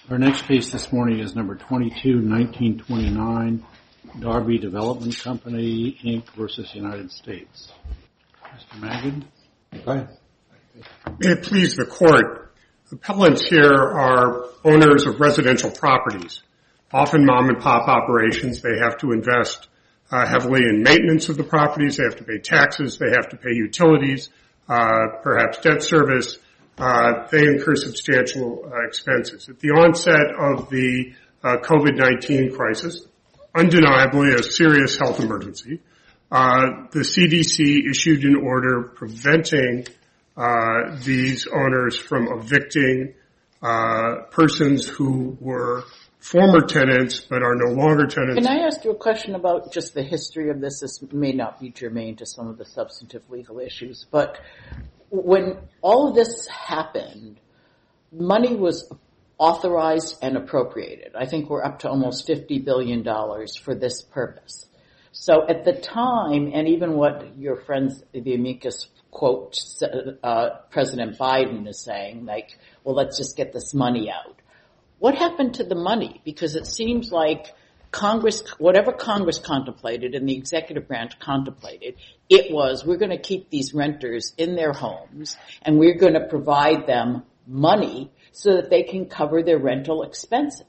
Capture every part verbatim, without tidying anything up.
Our next case this morning is number twenty-two nineteen twenty-nine, Darby Development Company, Incorporated versus United States. Mister Maggin? Go ahead. May it please the Court, appellants here are owners of residential properties. Often mom-and-pop operations. They have to invest uh, heavily in maintenance of the properties. They have to pay taxes. They have to pay utilities, uh, perhaps debt service. Uh, they incur substantial uh, expenses. At the onset of the uh, COVID nineteen crisis, undeniably a serious health emergency, uh, the C D C issued an order preventing uh, these owners from evicting uh, persons who were former tenants but are no longer tenants. Can I ask you a question about just the history of this? This may not be germane to some of the substantive legal issues, but when all of this happened, money was authorized and appropriated. I think we're up to almost fifty billion dollars for this purpose. So at the time, and even what your friends, the amicus quote, uh, President Biden is saying, like, well, let's just get this money out. What happened to the money? Because it seems like Congress, whatever Congress contemplated and the executive branch contemplated, it was, we're going to keep these renters in their homes and we're going to provide them money so that they can cover their rental expenses.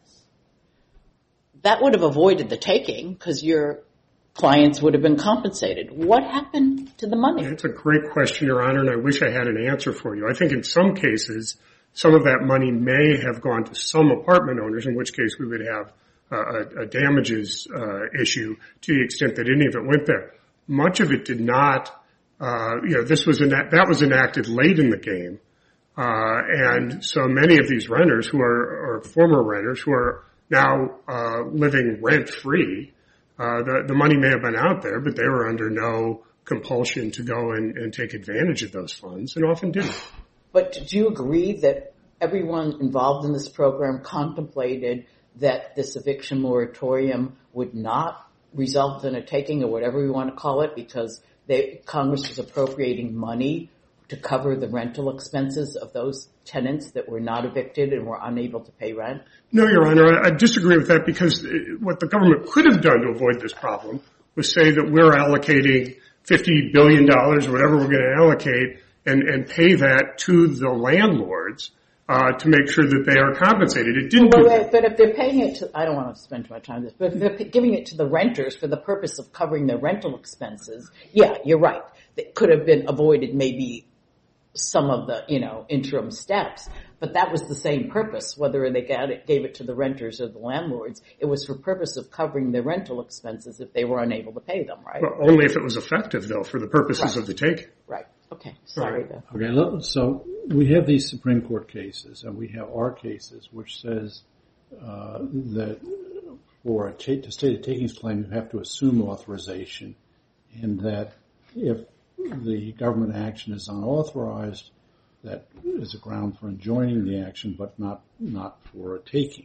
That would have avoided the taking because your clients would have been compensated. What happened to the money? That's a great question, Your Honor, and I wish I had an answer for you. I think in some cases, some of that money may have gone to some apartment owners, in which case we would have uh, a, a damages uh, issue to the extent that any of it went there. Much of it did not. Uh, you know, this was ena- that was enacted late in the game, uh, and so many of these renters who are, are former renters who are now uh, living rent free. Uh, the, the money may have been out there, but they were under no compulsion to go and, and take advantage of those funds, and often didn't. But do you agree that everyone involved in this program contemplated that this eviction moratorium would not result in a taking, or whatever we want to call it, because they, Congress was appropriating money to cover the rental expenses of those tenants that were not evicted and were unable to pay rent? No, Your Honor, I disagree with that, because what the government could have done to avoid this problem was say that we're allocating fifty billion dollars or whatever we're going to allocate and, and pay that to the landlords uh, to make sure that they are compensated. It didn't but, do that. But if they're paying it to, I don't want to spend too much time on this, but if they're giving it to the renters for the purpose of covering their rental expenses, yeah, you're right. It could have been avoided maybe some of the, you know, interim steps, but that was the same purpose, whether they got it, gave it to the renters or the landlords. It was for purpose of covering their rental expenses if they were unable to pay them, right? Well, only if it was effective, though, for the purposes right. of the take. Right. Okay. Sorry. Right. Okay, look, so we have these Supreme Court cases, and we have our cases, which says uh, that for a t- to state a takings claim, you have to assume authorization, and that if the government action is unauthorized, that is a ground for enjoining the action, but not not for a taking.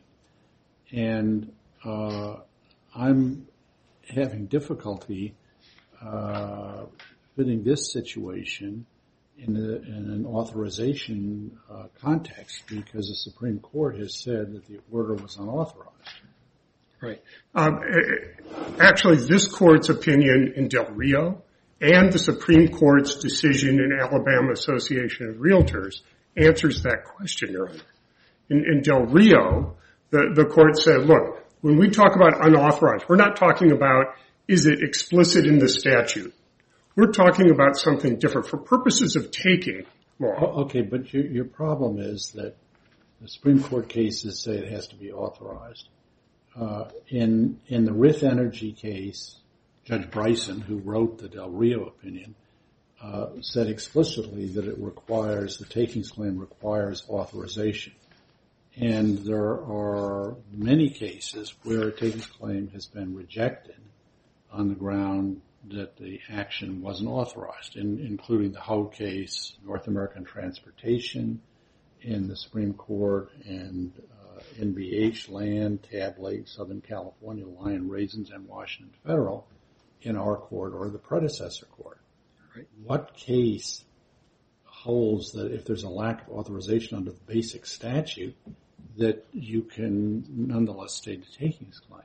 And uh, I'm having difficulty uh, fitting this situation in, a, in an authorization uh, context, because the Supreme Court has said that the order was unauthorized. Right. Um, actually, this Court's opinion in Del Rio and the Supreme Court's decision in Alabama Association of Realtors answers that question, Your Honor. In, in Del Rio, the, the Court said, look, when we talk about unauthorized, we're not talking about is it explicit in the statute. We're talking about something different for purposes of taking law. Oh, okay, but your, your problem is that the Supreme Court cases say it has to be authorized. Uh, in in the Rith Energy case, Judge Bryson, who wrote the Del Rio opinion, uh, said explicitly that it requires, the takings claim requires authorization. And there are many cases where a takings claim has been rejected on the ground that the action wasn't authorized, in, including the Howe case, North American Transportation, in the Supreme Court, and uh, N B H, Land, Tab Lake, Southern California, Lion Raisins, and Washington Federal in our court or the predecessor court. Right. What case holds that if there's a lack of authorization under the basic statute, that you can nonetheless state a takings claim.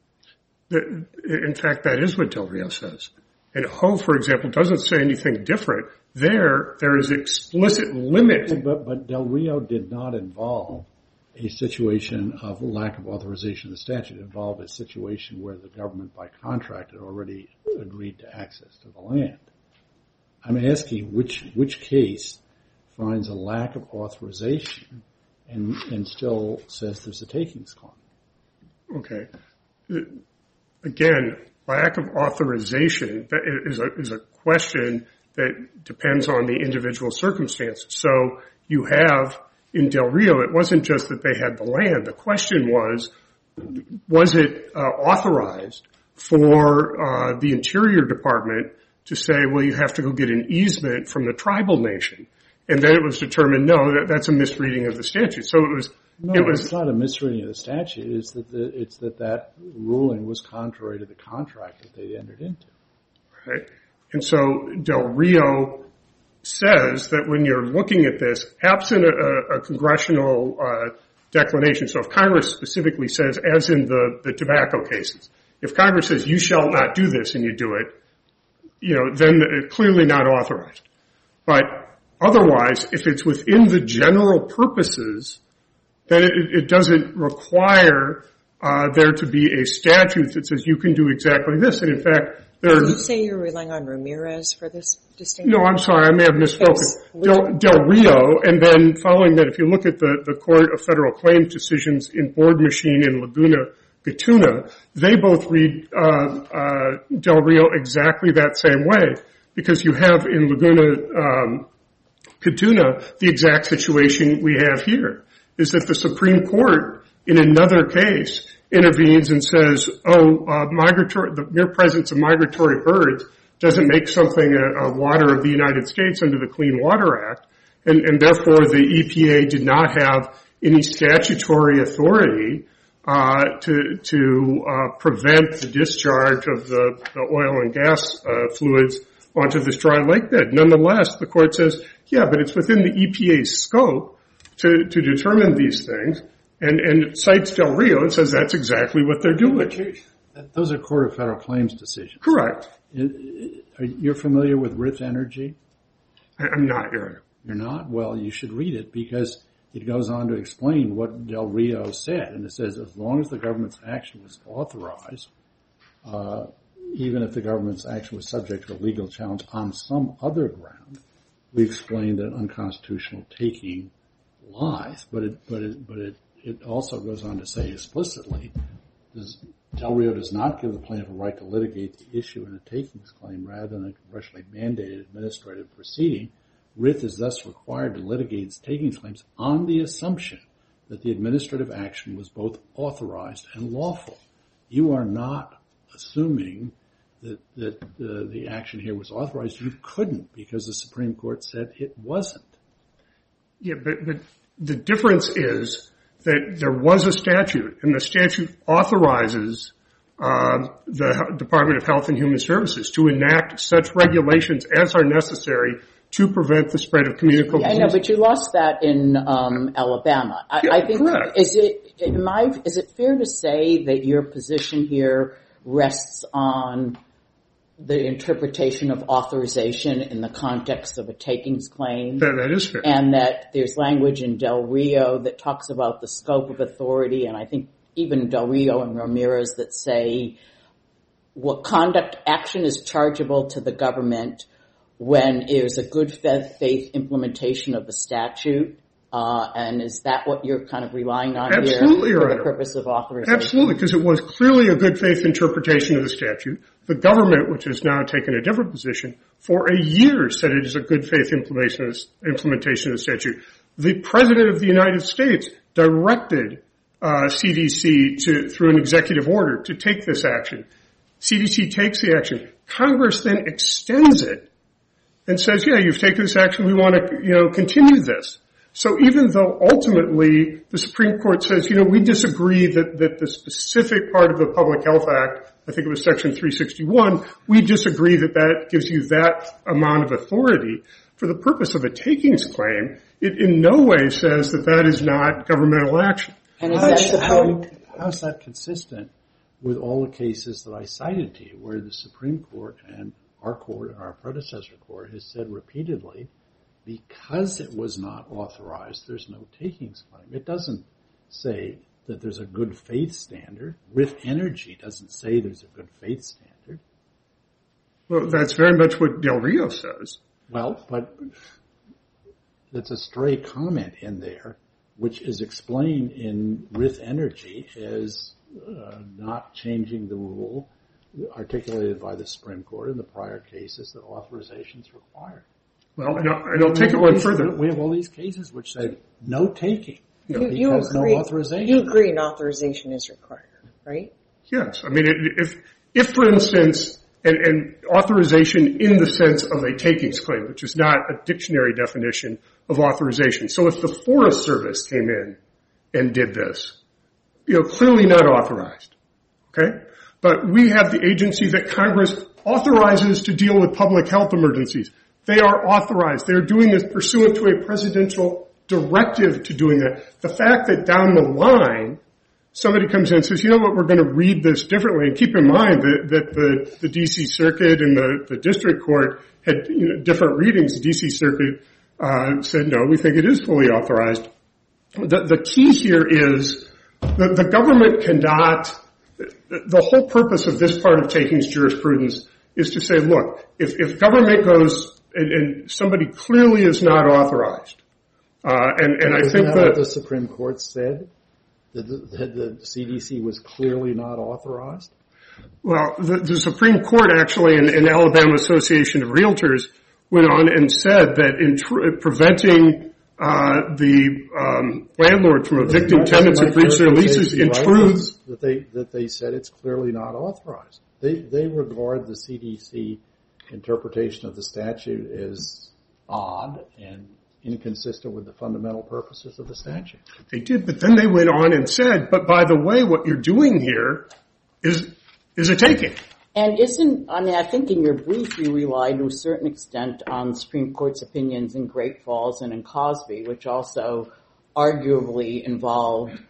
In fact, that is what Del Rio says. And Ho, for example, doesn't say anything different. There, there is explicit limit. But, but Del Rio did not involve a situation of lack of authorization of the statute. It involved a situation where the government by contract had already agreed to access to the land. I'm asking which which case finds a lack of authorization and, and still says there's a takings claim. Okay. Again, lack of authorization is a, is a question that depends on the individual circumstances. So you have, in Del Rio, it wasn't just that they had the land. The question was, was it uh, authorized for uh, the Interior Department to say, well, you have to go get an easement from the tribal nation? And then it was determined, no, that, that's a misreading of the statute. So it was... No, it was, it's not a misreading of the statute. It's that the, it's that that ruling was contrary to the contract that they entered into. Right. And so Del Rio says that when you're looking at this, absent a, a congressional uh, declination, so if Congress specifically says, as in the, the tobacco cases, if Congress says you shall not do this and you do it, you know, then it's clearly not authorized. But otherwise, if it's within the general purposes, then it, it doesn't require uh, there to be a statute that says you can do exactly this. And in fact, there are... Did you say you're relying on Ramirez for this distinction? No, I'm sorry, I may have misspoken. Del, Del Rio, and then following that, if you look at the, the Court of Federal Claims decisions in Board Machine and Laguna Gatuna, they both read uh, uh, Del Rio exactly that same way, because you have in Laguna um, Gatuna the exact situation we have here, is that the Supreme Court, in another case, intervenes and says, oh, uh, migratory, the mere presence of migratory birds doesn't make something a, a water of the United States under the Clean Water Act, and, and therefore the E P A did not have any statutory authority uh, to to uh, prevent the discharge of the, the oil and gas uh, fluids onto this dry lake bed. Nonetheless, the court says, yeah, but it's within the E P A's scope to, to determine these things, and, and it cites Del Rio and says that's exactly what they're doing. Those are Court of Federal Claims decisions. Correct. You're familiar with R I F Energy? I'm not, Your Honor. You're not? Well, you should read it, because it goes on to explain what Del Rio said. And it says as long as the government's action was authorized, uh, even if the government's action was subject to a legal challenge on some other ground, we explained that unconstitutional taking lies. But it, but it, but it, it also goes on to say explicitly, does, Del Rio does not give the plaintiff a right to litigate the issue in a takings claim rather than a congressionally mandated administrative proceeding. R I F is thus required to litigate its takings claims on the assumption that the administrative action was both authorized and lawful. You are not assuming that, that uh, the action here was authorized. You couldn't, because the Supreme Court said it wasn't. Yeah, but, but the difference is that there was a statute, and the statute authorizes uh, the Department of Health and Human Services to enact such regulations as are necessary to prevent the spread of communicable disease. I know, but you lost that in um, Alabama. I, yeah, I think correct. is it am I, is it fair to say that your position here rests on the interpretation of authorization in the context of a takings claim? That, that is fair. And that there's language in Del Rio that talks about the scope of authority, and I think even Del Rio and Ramirez that say what conduct action is chargeable to the government when there's a good faith implementation of the statute, uh, and is that what you're kind of relying on Absolutely, here for Your the purpose of authorization? Absolutely, because it was clearly a good faith interpretation of the statute. The government, which has now taken a different position, for a year said it is a good faith implementation of the statute. The President of the United States directed uh, C D C to, through an executive order, to take this action. C D C takes the action. Congress then extends it and says, yeah, you've taken this action, we want to, you know, continue this. So even though ultimately the Supreme Court says, you know, we disagree that, that the specific part of the Public Health Act, I think it was Section three sixty-one, we disagree that that gives you that amount of authority. for the purpose of a takings claim, it in no way says that that is not governmental action. And is How, that the how, point? how is that consistent with all the cases that I cited to you, where the Supreme Court and our court and our predecessor court has said repeatedly, because it was not authorized, there's no takings claim. It doesn't say that there's a good faith standard. With energy doesn't say there's a good faith standard. Well, that's very much what Del Rio says. Well, but it's a stray comment in there, which is explained in with energy as uh, not changing the rule articulated by the Supreme Court in the prior cases that authorization is required. Well, and I'll, and I'll take it one further. We have all these cases which say no taking You, because you agree, no authorization. You agree an authorization is required, right? Yes. I mean, if, if for instance, and, and authorization in the sense of a takings claim, which is not a dictionary definition of authorization. So if the Forest Service came in and did this, you know, clearly not authorized. Okay? But we have the agency that Congress authorizes to deal with public health emergencies. They are authorized. They're doing this pursuant to a presidential directive to doing that. The fact that down the line, somebody comes in and says, you know what, we're going to read this differently. And keep in mind that, that the, the D C Circuit and the, the district court had you know, different readings. The D C Circuit uh, said, no, we think it is fully authorized. The, the key here is that the government cannot, the, the whole purpose of this part of takings jurisprudence is to say, look, if, if government goes and, and somebody clearly is not authorized, uh, and, and I Isn't think that that what the Supreme Court said? That the, that the C D C was clearly not authorized? Well, the, the Supreme Court actually in, in Alabama Association of Realtors went on and said that in tr- preventing uh, the um, landlord from evicting tenants who breach their leases intrudes. That they that they said it's clearly not authorized. They they regard the C D C interpretation of the statute as odd and inconsistent with the fundamental purposes of the statute. They did, but then they went on and said, but by the way, what you're doing here is is a taking. And isn't, I mean, I think in your brief you relied to a certain extent on Supreme Court's opinions in Great Falls and in Cosby, which also arguably involved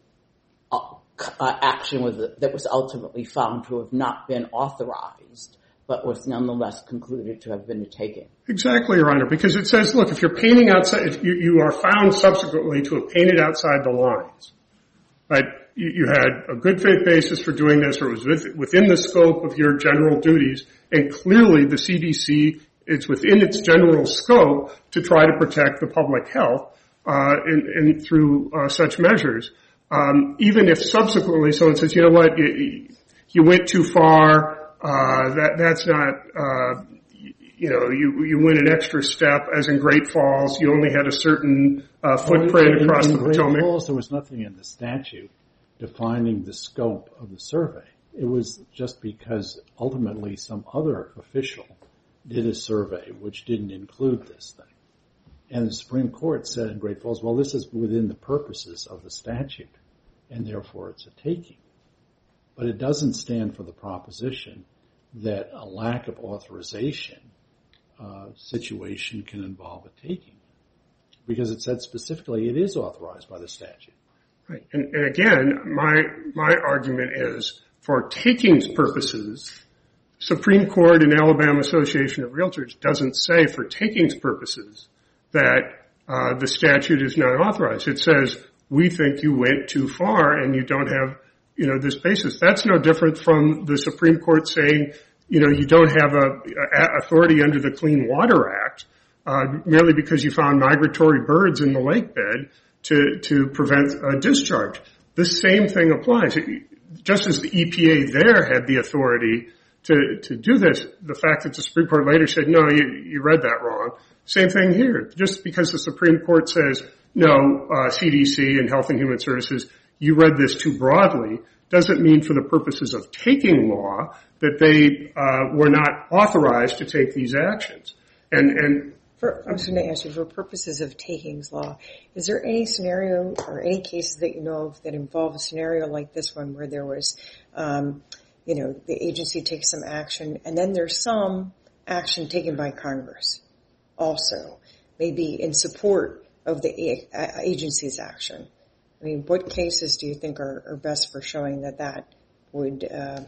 uh, uh, action with, that was ultimately found to have not been authorized, but was nonetheless concluded to have been a taking. Exactly, Your Honor, because it says, look, if you're painting outside, if you, you are found subsequently to have painted outside the lines, right, you, you had a good faith basis for doing this, or it was with, within the scope of your general duties, and clearly the C D C is within its general scope to try to protect the public health, uh, in, in through uh, such measures. Um, even if subsequently someone says, you know what, you, you went too far, uh, that, that's not, uh, you know, you, you went an extra step, as in Great Falls, you only had a certain, uh, footprint well, in, across in the Great Potomac. Falls, there was nothing in the statute defining the scope of the survey. It was just because ultimately some other official did a survey which didn't include this thing. And the Supreme Court said in Great Falls, well, this is within the purposes of the statute, and therefore it's a taking. But it doesn't stand for the proposition that a lack of authorization uh, situation can involve a taking, because it said specifically it is authorized by the statute. Right. And, and again, my my argument is, for takings purposes, Supreme Court and Alabama Association of Realtors doesn't say for takings purposes that uh, the statute is not authorized. It says, we think you went too far and you don't have, you know, this basis. That's no different from the Supreme Court saying, you know, you don't have a, a authority under the Clean Water Act uh, merely because you found migratory birds in the lake bed to to prevent a discharge. The same thing applies. Just as the E P A there had the authority to to do this, the fact that the Supreme Court later said, no, you, you read that wrong. Same thing here. Just because the Supreme Court says, no, uh, C D C and Health and Human Services, you read this too broadly, doesn't mean for the purposes of taking law that they uh, were not authorized to take these actions. And, and For, I was going to ask you, for purposes of takings law, is there any scenario or any cases that you know of that involve a scenario like this one where there was, um, you know, the agency takes some action and then there's some action taken by Congress? also, maybe in support of the a- agency's action. I mean, what cases do you think are, are best for showing that that would uh,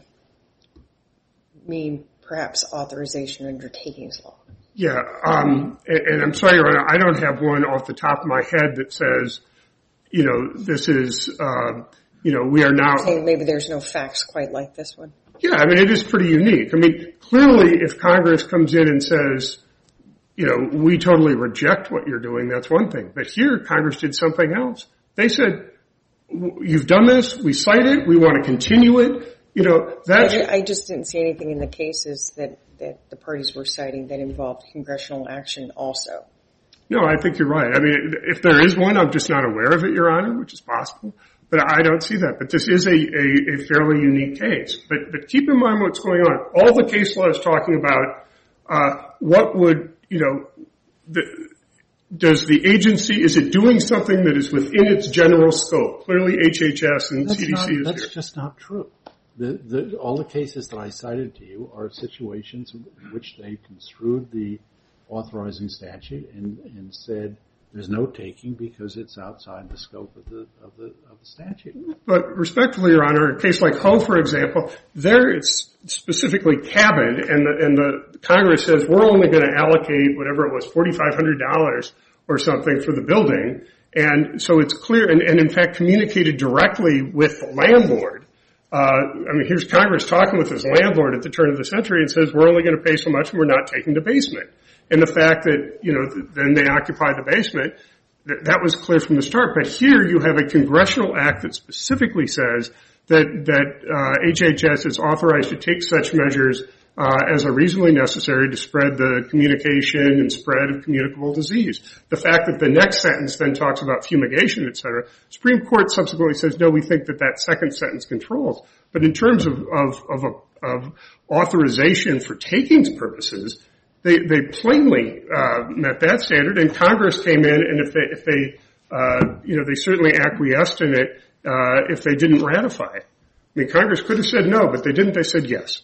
mean perhaps authorization under takings law? Yeah, um, and, and I'm sorry, Your Honor, I don't have one off the top of my head that says, you know, this is, uh, you know, we are now... Saying maybe there's no facts quite like this one. Yeah, I mean, it is pretty unique. I mean, clearly, if Congress comes in and says, you know, we totally reject what you're doing, that's one thing. But here, Congress did something else. They said, you've done this, we cite it, we want to continue it. You know, that's... I, I just didn't see anything in the cases that, that the parties were citing that involved congressional action also. No, I think you're right. I mean, if there is one, I'm just not aware of it, Your Honor, which is possible. But I don't see that. But this is a, a, a fairly unique case. But, but keep in mind what's going on. All the case law is talking about uh, what would, you know, the, does the agency, is it doing something that is within its general scope? Clearly H H S and that's C D C not, is That's here. just not true. The, the, all the cases that I cited to you are situations in which they construed the authorizing statute and, and said there's no taking because it's outside the scope of the of the of the statute. But respectfully, Your Honor, a case like Ho, for example, there it's specifically cabined, and the, and the Congress says we're only going to allocate whatever it was, forty-five hundred dollars or something for the building, and so it's clear, and, and in fact communicated directly with the landlord. Uh, I mean, here's Congress talking with his landlord at the turn of the century and says we're only going to pay so much and we're not taking the basement. And the fact that, you know, then they occupy the basement, that, that was clear from the start. But here you have a congressional act that specifically says that, that uh, H H S is authorized to take such measures uh, as are reasonably necessary to spread the communication and spread of communicable disease. The fact that the next sentence then talks about fumigation, et cetera, Supreme Court subsequently says, no, we think that that second sentence controls. But in terms of, of, of, a, of authorization for takings purposes, They, they plainly uh, met that standard, and Congress came in, and if they, if they, uh, you know, they certainly acquiesced in it uh, if they didn't ratify it. I mean, Congress could have said no, but they didn't. They said yes.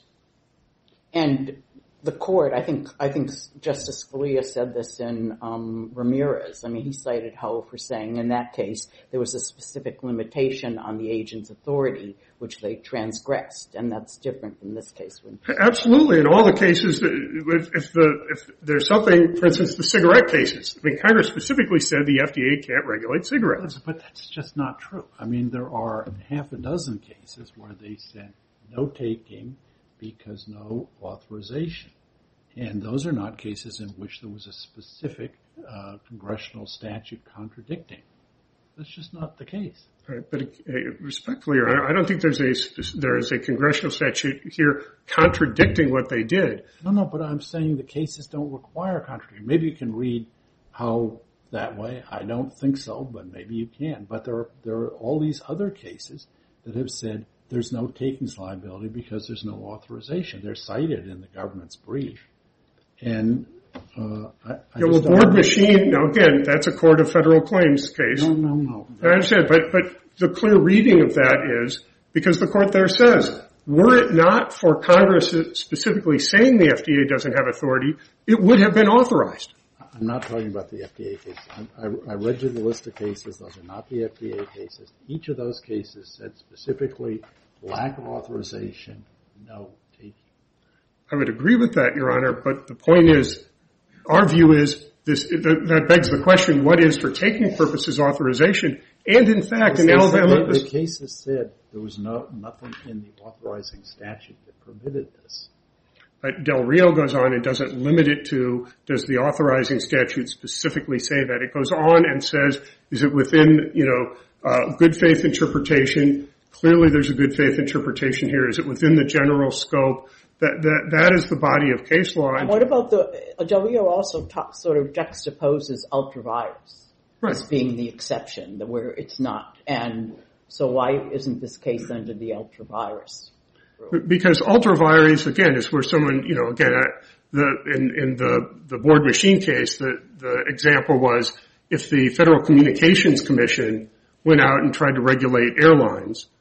And the court, I think, I think Justice Scalia said this in um, Ramirez. I mean, he cited Ho for saying in that case there was a specific limitation on the agent's authority which they transgressed, and that's different from this case. Absolutely. In all the cases, if, if the if there's something, for instance, the cigarette cases. I mean, Congress specifically said the F D A can't regulate cigarettes. But that's just not true. I mean, there are half a dozen cases where they said no taking because no authorization. And those are not cases in which there was a specific uh, congressional statute contradicting. That's just not the case. Right, but uh, respectfully, I don't think there's a there is a congressional statute here contradicting what they did. No, no, but I'm saying the cases don't require contradiction. Maybe you can read how that way. I don't think so, but maybe you can. But there are there are all these other cases that have said there's no takings liability because there's no authorization. They're cited in the government's brief. And uh, I, I yeah, well, board machine. Now, again, that's a court of federal claims case. No, no, no. I understand, but but the clear reading of that is because the court there says, were it not for Congress specifically saying the F D A doesn't have authority, it would have been authorized. I'm not talking about the F D A cases. I, I, I read you the list of cases. Those are not the F D A cases. Each of those cases said specifically lack of authorization, no taking. I would agree with that, Your Honor, but the point is, our view is this, that begs the question, what is for taking purposes authorization? And in fact, in Alabama... The cases said there was no nothing in the authorizing statute that permitted this. But Del Rio goes on and doesn't limit it to, does the authorizing statute specifically say that? It goes on and says, is it within, you know, uh, good faith interpretation? Clearly there's a good faith interpretation here. Is it within the general scope? That, that, that is the body of case law. And what about the, Del Rio also talk, sort of juxtaposes ultravirus right. as being the exception, where it's not. And so why isn't this case under the ultravirus rule? Because ultravirus, again, is where someone, you know, again, the, in, in the, the board machine case, the, the example was if the Federal Communications Commission went out and tried to regulate airlines,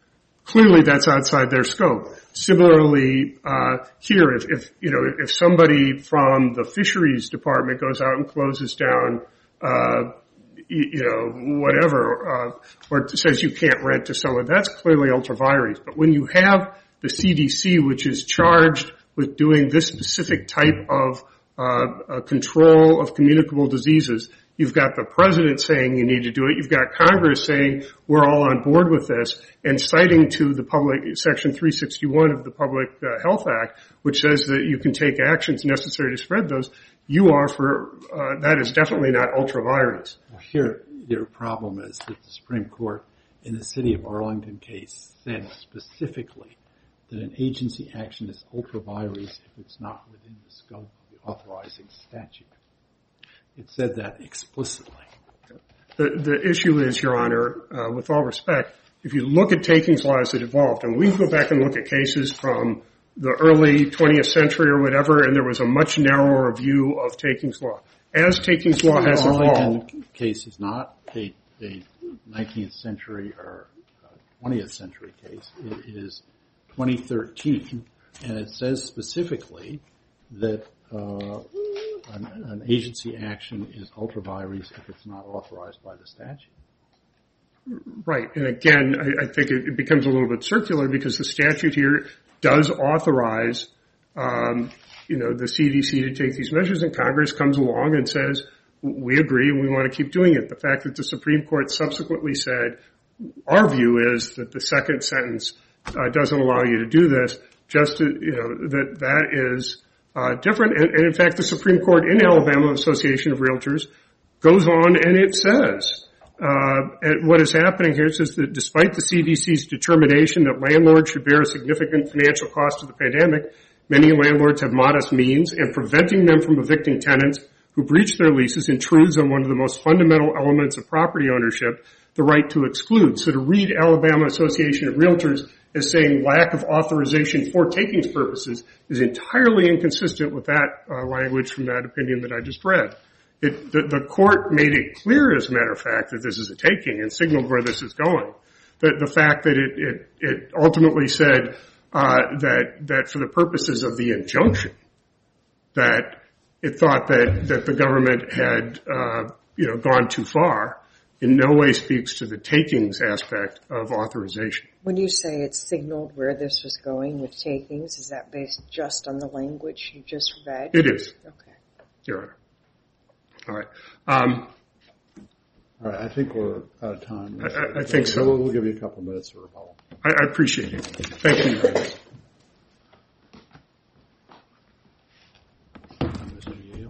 clearly that's outside their scope. Similarly, uh, here, if, if, you know, if somebody from the fisheries department goes out and closes down, uh, you, you know, whatever, uh, or says you can't rent to someone, that's clearly ultra vires. But when you have the C D C, which is charged with doing this specific type of, uh, uh control of communicable diseases, you've got the president saying you need to do it. You've got Congress saying we're all on board with this, and citing to the public Section three sixty-one of the Public uh, Health Act, which says that you can take actions necessary to spread those. You are for uh, that is definitely not ultra vires. Well, here, your problem is that the Supreme Court in the City of Arlington case said specifically that an agency action is ultra vires if it's not within the scope of the authorizing statute. It said that explicitly. The, the issue is, Your Honor, uh, with all respect, if you look at takings laws that evolved, and we can go back and look at cases from the early twentieth century or whatever, and there was a much narrower view of takings law. As takings law has the evolved. Arlington case is not a, a nineteenth century or twentieth century case. It is twenty thirteen, and it says specifically that uh, An, an agency action is ultra vires if it's not authorized by the statute. Right. And again, I, I think it, it becomes a little bit circular because the statute here does authorize, um, you know, the C D C to take these measures, and Congress comes along and says, we agree and we want to keep doing it. The fact that the Supreme Court subsequently said, our view is that the second sentence uh, doesn't allow you to do this, just to, you know, that that is Uh, different, and, and in fact, the Supreme Court in Alabama Association of Realtors goes on and it says, uh, and what is happening here says that despite the C D C's determination that landlords should bear a significant financial cost of the pandemic, many landlords have modest means, and preventing them from evicting tenants who breach their leases intrudes on one of the most fundamental elements of property ownership, the right to exclude. So to read Alabama Association of Realtors as saying lack of authorization for takings purposes is entirely inconsistent with that uh, language from that opinion that I just read. It, the, the court made it clear, as a matter of fact, that this is a taking and signaled where this is going. The, the fact that it, it, it ultimately said uh, that that for the purposes of the injunction, that it thought that that the government had uh, you know gone too far, in no way speaks to the takings aspect of authorization. When you say it signaled where this was going with takings, is that based just on the language you just read? It is. Okay. Your Honor. All right. Um, All right, I think we're out of time. I, I think so. We'll, we'll give you a couple minutes for rebuttal. I, I appreciate it. Thank you. Mister Yale.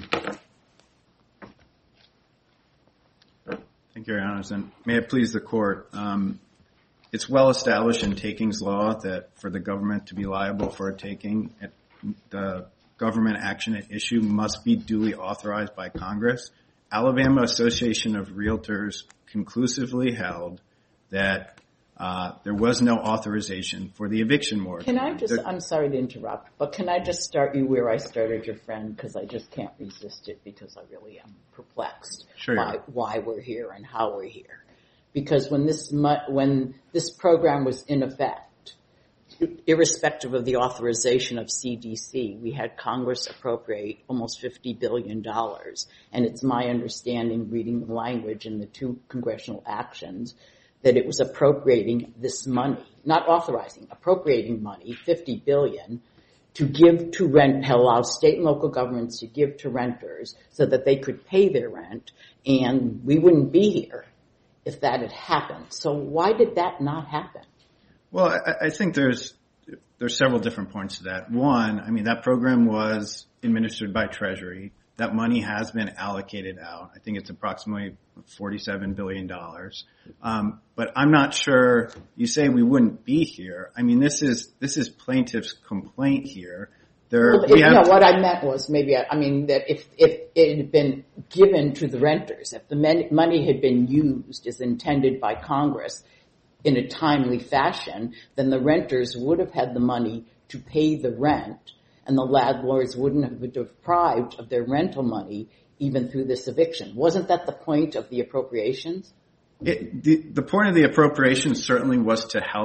Thank you, Your Honors, and may it please the Court. Um, it's well established in takings law that for the government to be liable for a taking, it, the government action at issue must be duly authorized by Congress. Alabama Association of Realtors conclusively held that uh, there was no authorization for the eviction mortgage. Can I just, the, I'm sorry to interrupt, but can I just start you where I started your friend, because I just can't resist it, because I really am perplexed Sure. by why we're here and how we're here. Because when this when this program was in effect, irrespective of the authorization of C D C, we had Congress appropriate almost fifty billion dollars. And it's my understanding, reading the language in the two congressional actions, that it was appropriating this money, not authorizing, appropriating money, fifty billion dollars, to give to rent, allow state and local governments to give to renters so that they could pay their rent, and we wouldn't be here if that had happened. So why did that not happen? Well, I, I think there's there's several different points to that. One, I mean, that program was administered by Treasury. That money has been allocated out. I think it's approximately forty-seven billion dollars. Um, but I'm not sure, you say we wouldn't be here. I mean, this is this is plaintiff's complaint here. There, Well, we it, have no, to- what I meant was maybe, I, I mean, that if, if it had been given to the renters, if the men, money had been used as intended by Congress in a timely fashion, then the renters would have had the money to pay the rent, and the landlords wouldn't have been deprived of their rental money even through this eviction. Wasn't that the point of the appropriations? It, the, the point of the appropriation certainly was to help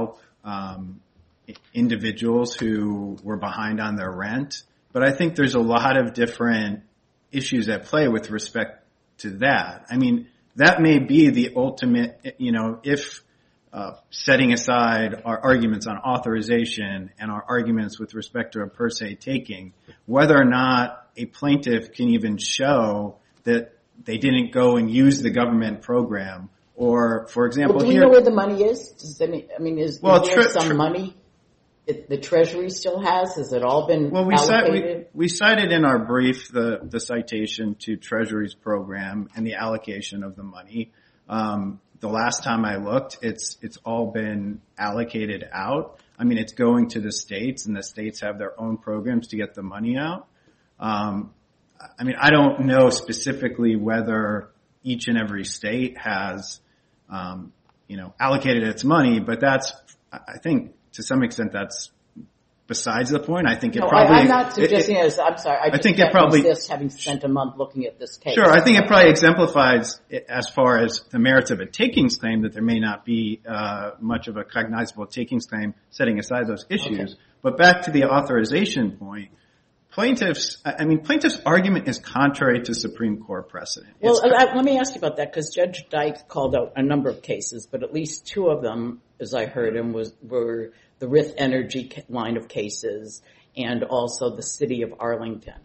um, individuals who were behind on their rent. But I think there's a lot of different issues at play with respect to that. I mean, that may be the ultimate, you know, if uh, setting aside our arguments on authorization and our arguments with respect to a per se taking, whether or not a plaintiff can even show that they didn't go and use the government program, or, for example, well, do we here, know where the money is? Does any, I mean, is, well, is there tri- some tri- money that the Treasury still has? Has it all been well, we, allocated? cite, we, we cited in our brief the, the citation to Treasury's program and the allocation of the money. Um, the last time I looked, it's it's all been allocated out. I mean, it's going to the states, and the states have their own programs to get the money out. Um, I mean, I don't know specifically whether each and every state has, um, you know, allocated its money, but that's, I think, to some extent, that's besides the point. I think it no, probably. I, I'm not suggesting it, it. I'm sorry. I, I think it probably. This, having spent a month looking at this case. Sure, I think it probably exemplifies, as far as the merits of a takings claim, that there may not be uh, much of a cognizable takings claim, setting aside those issues. Okay. But back to the authorization point. Plaintiffs, I mean, plaintiffs' argument is contrary to Supreme Court precedent. Well, It's, uh, let me ask you about that, because Judge Dyke called out a number of cases, but at least two of them, as I heard him, was were the Rith Energy line of cases and also the City of Arlington.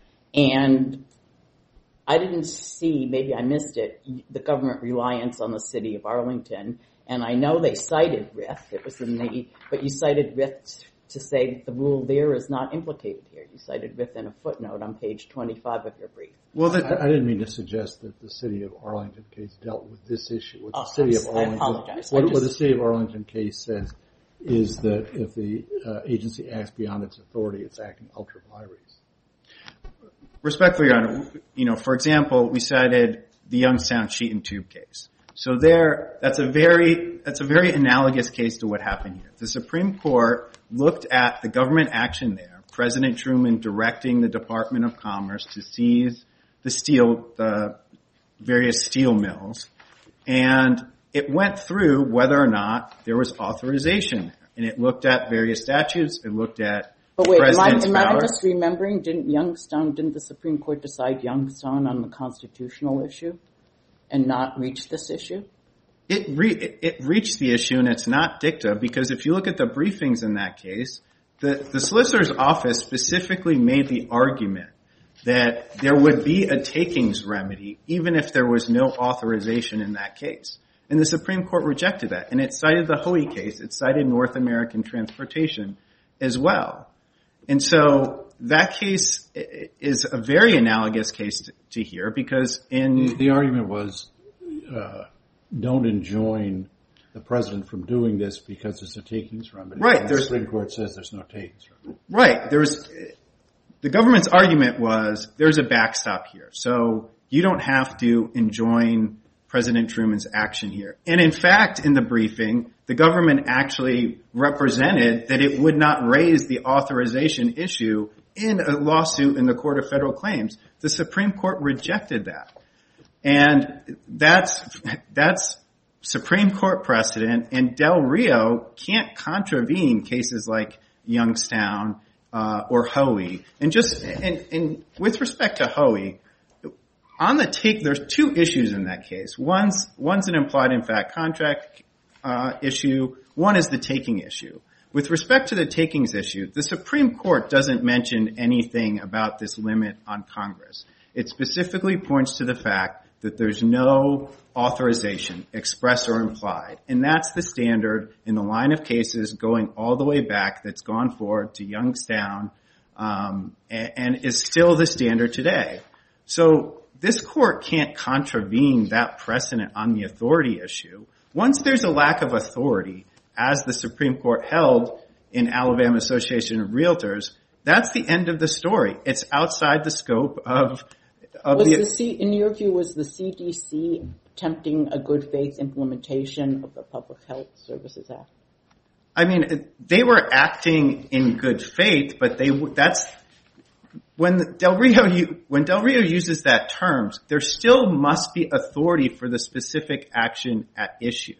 And I didn't see, maybe I missed it, the government reliance on the City of Arlington. And I know they cited Rith. It was in the, but you cited Rith to say the rule there is not implicated here. You cited Rith in a footnote on page twenty-five of your brief. well, the, I, I didn't mean to suggest that the City of Arlington case dealt with this issue. What the Oh, City of I Arlington, apologize. I What, just- what the City of Arlington case says is that if the uh, agency acts beyond its authority, it's acting ultra vires. respectfully, Your Honor, you know, for example, we cited the Youngstown sheet and tube case. So there, that's a very, that's a very analogous case to what happened here. The Supreme Court looked at the government action there, President Truman directing the Department of Commerce to seize the steel, the various steel mills, and it went through whether or not there was authorization there. And it looked at various statutes, it looked at But the wait, am I, president's am I power. misremembering? Didn't Youngstown, didn't the Supreme Court decide Youngstown on the constitutional issue and not reach this issue? It, re- it it reached the issue, and it's not dicta, because if you look at the briefings in that case, the, the solicitor's office specifically made the argument that there would be a takings remedy even if there was no authorization in that case. And the Supreme Court rejected that. And it cited the Hoey case. It cited North American Transportation as well. And so that case is a very analogous case to, to here, because in... The argument was uh, don't enjoin the president from doing this because there's a takings remedy. Right. And the Supreme Court says there's no takings remedy. Right. There's... The government's argument was there's a backstop here. So you don't have to enjoin President Truman's action here. And in fact, in the briefing, the government actually represented that it would not raise the authorization issue in a lawsuit in the Court of Federal Claims. The Supreme Court rejected that. And that's, that's Supreme Court precedent, and Del Rio can't contravene cases like Youngstown uh, or Hoey. And just, and, and with respect to Hoey, on the take, there's two issues in that case. One's, one's an implied in fact contract uh, issue. One is the taking issue. With respect to the takings issue, the Supreme Court doesn't mention anything about this limit on Congress. It specifically points to the fact that there's no authorization, express or implied. And that's the standard in the line of cases going all the way back that's gone forward to Youngstown, um, and, and is still the standard today. So this court can't contravene that precedent on the authority issue. Once there's a lack of authority, as the Supreme Court held in Alabama Association of Realtors, that's the end of the story. It's outside the scope of, of was the... the C, in your view, was the C D C attempting a good faith implementation of the Public Health Services Act? I mean, they were acting in good faith, but they that's when Del Rio when Del Rio uses that term, there still must be authority for the specific action at issue.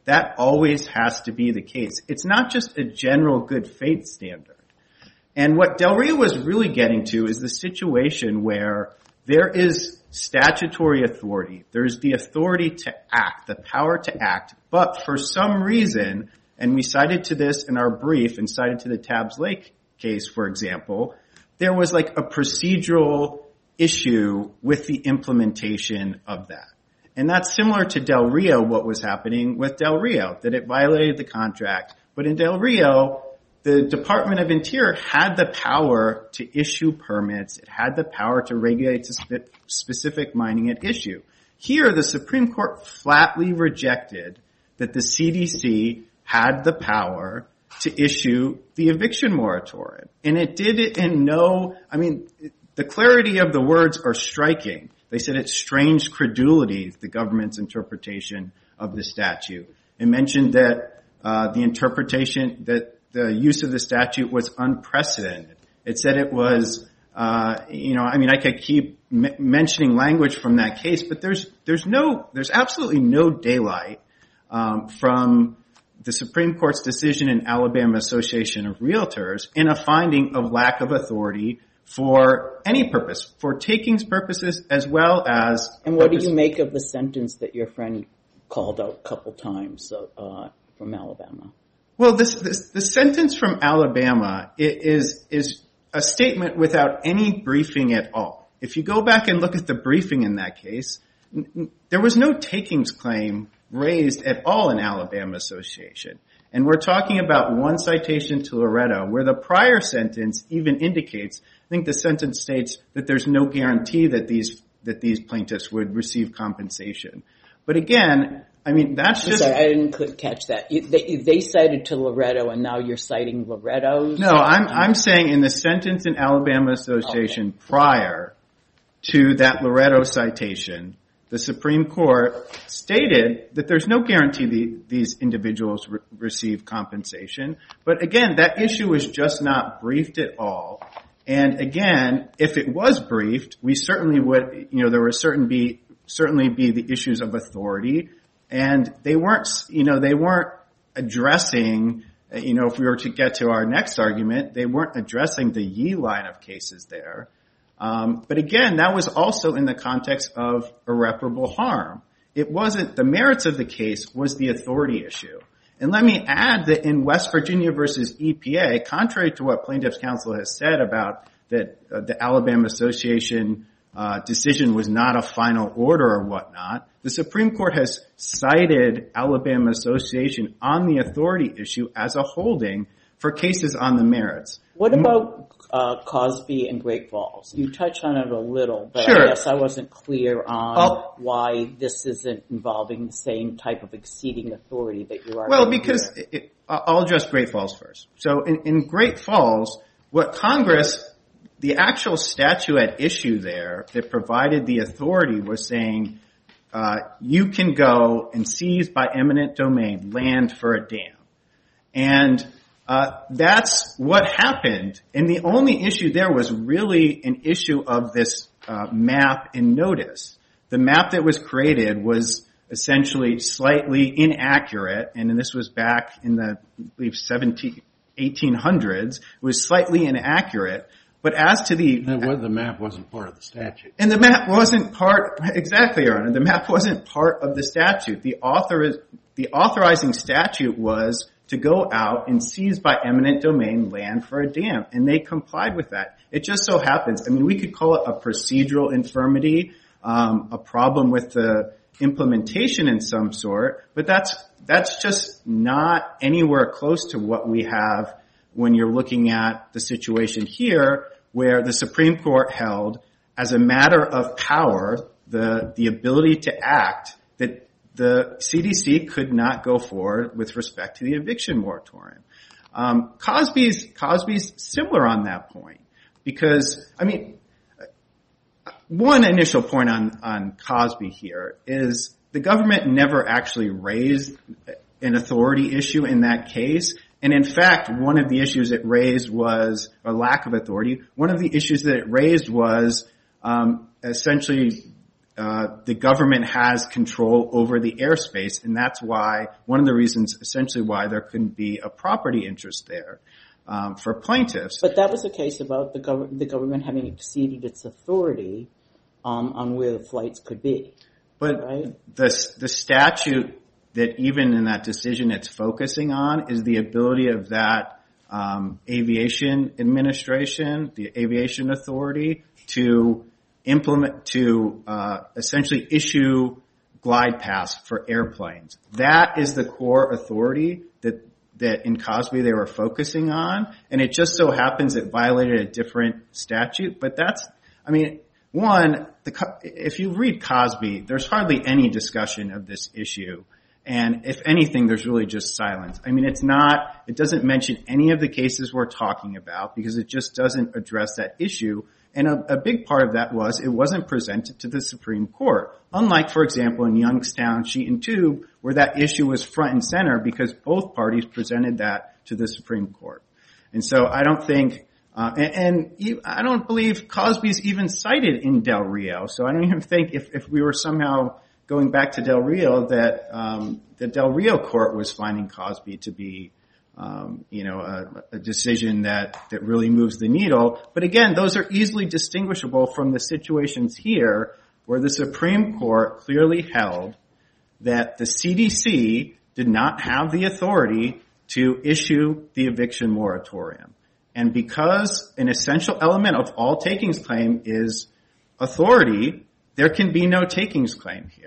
that always has to be the case. It's not just a general good faith standard. And what Del Rio was really getting to is the situation where there is statutory authority. There's the authority to act, the power to act, but for some reason, and we cited to this in our brief and cited to the Tabbs Lake case, for example, there was like a procedural issue with the implementation of that. And that's similar to Del Rio, what was happening with Del Rio, that it violated the contract. But in Del Rio, the Department of Interior had the power to issue permits. It had the power to regulate the specific mining at issue. Here, the Supreme Court flatly rejected that the C D C had the power to issue the eviction moratorium. And it did it in no, I mean, the clarity of the words are striking. They said it's strange credulity, the government's interpretation of the statute. It mentioned that uh, the interpretation, that the use of the statute was unprecedented. It said it was, uh, you know, I mean, I could keep m- mentioning language from that case, but there's there's no, there's absolutely no daylight um, from the Supreme Court's decision in Alabama Association of Realtors in a finding of lack of authority for any purpose, for takings purposes as well as... And what purpose. do you make of the sentence that your friend called out a couple times uh, from Alabama? Well, this, this, the sentence from Alabama is, is a statement without any briefing at all. If you go back and look at the briefing in that case, n- there was no takings claim raised at all in Alabama Association. And we're talking about one citation to Loretto where the prior sentence even indicates, I think the sentence states that there's no guarantee that these, that these plaintiffs would receive compensation. But again, I mean, that's just... Sorry, I didn't catch that. You, they, they cited to Loretto and now you're citing Loretto's? No, I'm, I'm saying in the sentence in Alabama Association okay. prior to that Loretto citation, the Supreme Court stated that there's no guarantee the, these individuals re- receive compensation. But again, that issue was just not briefed at all. And again, if it was briefed, we certainly would, you know, there would certain be, certainly be the issues of authority. And they weren't, you know, they weren't addressing, you know, if we were to get to our next argument, they weren't addressing the Yee line of cases there. Um, but again, that was also in the context of irreparable harm. It wasn't, the merits of the case was the authority issue. And let me add that in West Virginia versus E P A, contrary to what Plaintiffs' Counsel has said about that uh, the Alabama Association uh, decision was not a final order or whatnot, the Supreme Court has cited Alabama Association on the authority issue as a holding for cases on the merits. What about uh, Cosby and Great Falls? You touched on it a little, but sure. I guess I wasn't clear on I'll, why this isn't involving the same type of exceeding authority that you are. Well, because it, I'll address Great Falls first. So in, in Great Falls, what Congress, the actual statute at issue there that provided the authority was saying uh, you can go and seize by eminent domain land for a dam. And Uh, that's what happened. And the only issue there was really an issue of this uh, map and notice. The map that was created was essentially slightly inaccurate, and this was back in the, I believe, eighteen hundreds. It was slightly inaccurate. But as to the... No, the map wasn't part of the statute. And the map wasn't part... Exactly, Your Honor. The map wasn't part of the statute. The author, the authorizing statute was to go out and seize by eminent domain land for a dam. And they complied with that. It just so happens, I mean, we could call it a procedural infirmity, um, a problem with the implementation in some sort, but that's, that's just not anywhere close to what we have when you're looking at the situation here where the Supreme Court held as a matter of power, the, the ability to act, that the C D C could not go forward with respect to the eviction moratorium. Um, Cosby's, Cosby's similar on that point because, I mean, one initial point on, on Cosby here is the government never actually raised an authority issue in that case. And in fact, one of the issues it raised was a lack of authority. One of the issues that it raised was um, essentially uh, the government has control over the airspace, and that's why, one of the reasons essentially why there couldn't be a property interest there um, for plaintiffs. But that was a case about the, gov- the government having exceeded its authority um, on where the flights could be. But right? the the statute that even in that decision it's focusing on is the ability of that um, aviation administration, the aviation authority, to implement, to uh, essentially issue glide paths for airplanes. That is the core authority that that in Cosby they were focusing on, and it just so happens it violated a different statute. But that's, I mean, one, the, if you read Cosby, there's hardly any discussion of this issue. And if anything, there's really just silence. I mean, it's not, it doesn't mention any of the cases we're talking about because it just doesn't address that issue. And a, a big part of that was it wasn't presented to the Supreme Court. Unlike, for example, in Youngstown Sheet and Tube, where that issue was front and center because both parties presented that to the Supreme Court. And so I don't think, uh, and, and I don't believe Cosby's even cited in Del Rio. So I don't even think if, if we were somehow going back to Del Rio, that um, the Del Rio court was finding Cosby to be, um, you know, a, a decision that, that really moves the needle. But again, those are easily distinguishable from the situations here where the Supreme Court clearly held that the C D C did not have the authority to issue the eviction moratorium. And because an essential element of all takings claim is authority, there can be no takings claim here.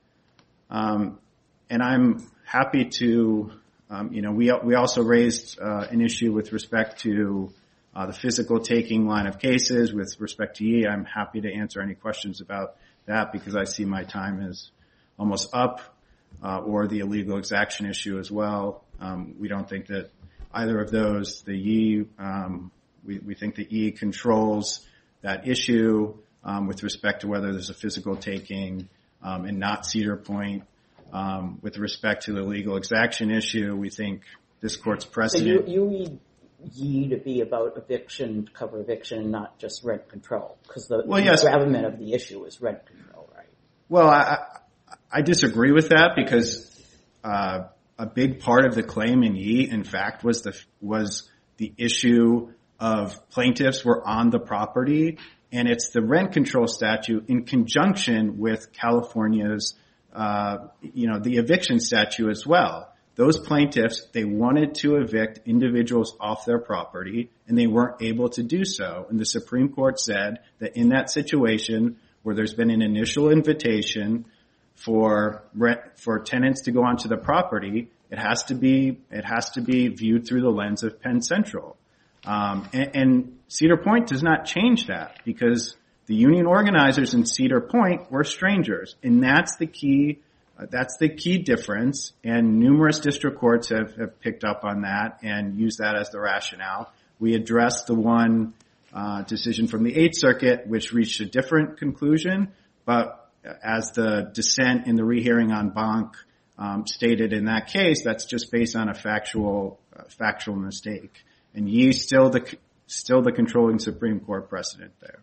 Um, and I'm happy to, um, you know, we we also raised uh, an issue with respect to uh, the physical taking line of cases. With respect to Yee, I'm happy to answer any questions about that because I see my time is almost up, uh, or the illegal exaction issue as well. Um, we don't think that either of those, the Yee, um, we, we think that Yee controls that issue. Um, with respect to whether there's a physical taking um, and not Cedar Point. Um, with respect to the legal exaction issue, we think this court's precedent... So you, you need Yee to be about eviction, to cover eviction, and not just rent control, because the, well, the yes. gravamen of the issue is rent control, right? Well, I, I disagree with that because uh, a big part of the claim in Yee, in fact, was the was the issue of plaintiffs were on the property. And it's the rent control statute in conjunction with California's, uh, you know, the eviction statute as well. Those plaintiffs, they wanted to evict individuals off their property, and they weren't able to do so. And the Supreme Court said that in that situation where there's been an initial invitation for rent, for tenants to go onto the property, it has to be, it has to be viewed through the lens of Penn Central. Um, and, and Cedar Point does not change that because the union organizers in Cedar Point were strangers, and that's the key. Uh, that's the key difference. And numerous district courts have, have picked up on that and used that as the rationale. We addressed the one uh, decision from the Eighth Circuit, which reached a different conclusion. But as the dissent in the rehearing en banc um, stated in that case, that's just based on a factual uh, factual mistake. And Yee still the still the controlling Supreme Court precedent there.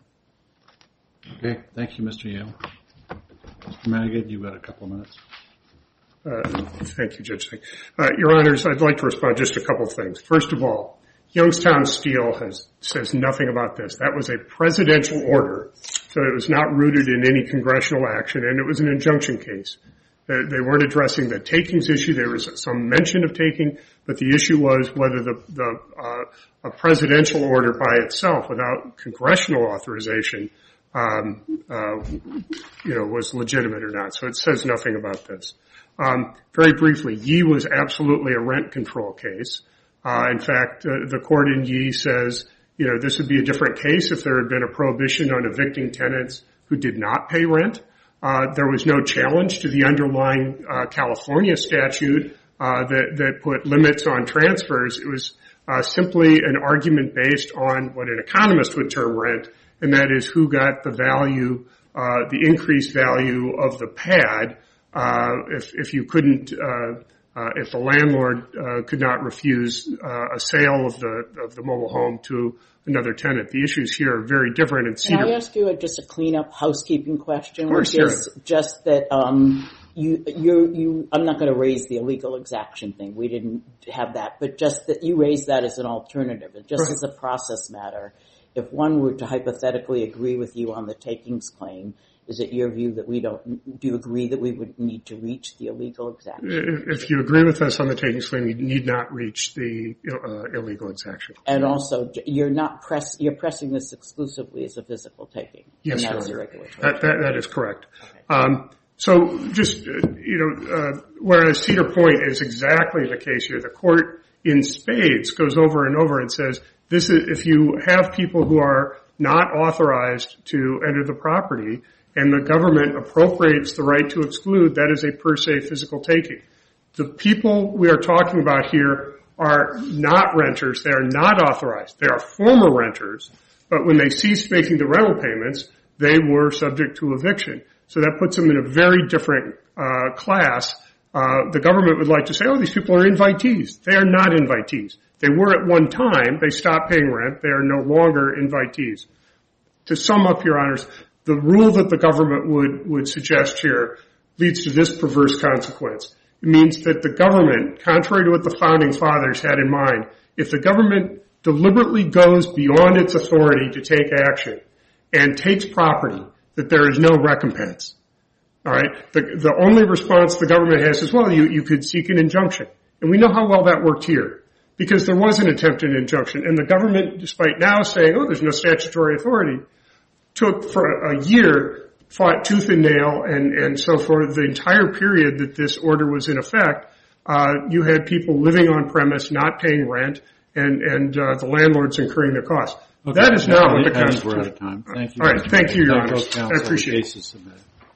Okay, thank you, Mister Yale. Mister Maggid, you've got a couple of minutes. Uh, thank you, Judge. Uh, Your Honors, I'd like to respond just a couple of things. First of all, Youngstown Steel has says nothing about this. That was a presidential order, so it was not rooted in any congressional action, and it was an injunction case. They, they weren't addressing the takings issue. There was some mention of taking, but the issue was whether the, the uh, a presidential order by itself, without congressional authorization, um, uh, you know, was legitimate or not. So it says nothing about this. Um, very briefly, Yee was absolutely a rent control case. Uh, in fact, uh, the court in Yee says, you know, this would be a different case if there had been a prohibition on evicting tenants who did not pay rent. Uh, there was no challenge to the underlying uh, California statute uh, that, that put limits on transfers. It was uh, simply an argument based on what an economist would term rent, and that is who got the value, uh, the increased value of the pad. Uh, if, if you couldn't uh, uh, if the landlord uh, could not refuse uh, a sale of the of the mobile home to another tenant. The issues here are very different. In Cedar. Can I ask you a, just a cleanup housekeeping question? Of course, which is just that um, you you you. I'm not going to raise the illegal exaction thing. We didn't have that, but just that you raised that as an alternative, just right. as a process matter. If one were to hypothetically agree with you on the takings claim, is it your view that we don't, do you agree that we would need to reach the illegal exaction? If you agree with us on the takings claim, you need not reach the uh, illegal exaction. And also, you're not press, you're pressing this exclusively as a physical taking. Yes, and that's Your a Honor. regulatory That, that, that is correct. Okay. Um, so just, uh, you know, uh, whereas Cedar Point is exactly the case here, the court in spades goes over and over and says, this is, if you have people who are not authorized to enter the property and the government appropriates the right to exclude, that is a per se physical taking. The people we are talking about here are not renters. They are not authorized. They are former renters, but when they ceased making the rental payments, they were subject to eviction. So that puts them in a very different uh, class. Uh, the government would like to say, oh, these people are invitees. They are not invitees. They were at one time. They stopped paying rent. They are no longer invitees. To sum up, Your Honors, the rule that the government would, would suggest here leads to this perverse consequence. It means that the government, contrary to what the founding fathers had in mind, if the government deliberately goes beyond its authority to take action and takes property, that there is no recompense. All right? The, the only response the government has is, well, you, you could seek an injunction. And we know how well that worked here, because there was an attempted injunction. And the government, despite now saying, oh, there's no statutory authority, took for a year, fought tooth and nail, and, and so for the entire period that this order was in effect, uh, you had people living on premise, not paying rent, and, and uh, the landlords incurring the cost. Okay. That is not what the I think Constitution... we're out of time. Thank you. All right. Thank you, Your Thank Honor. both counsel. I appreciate The it. case is submitted.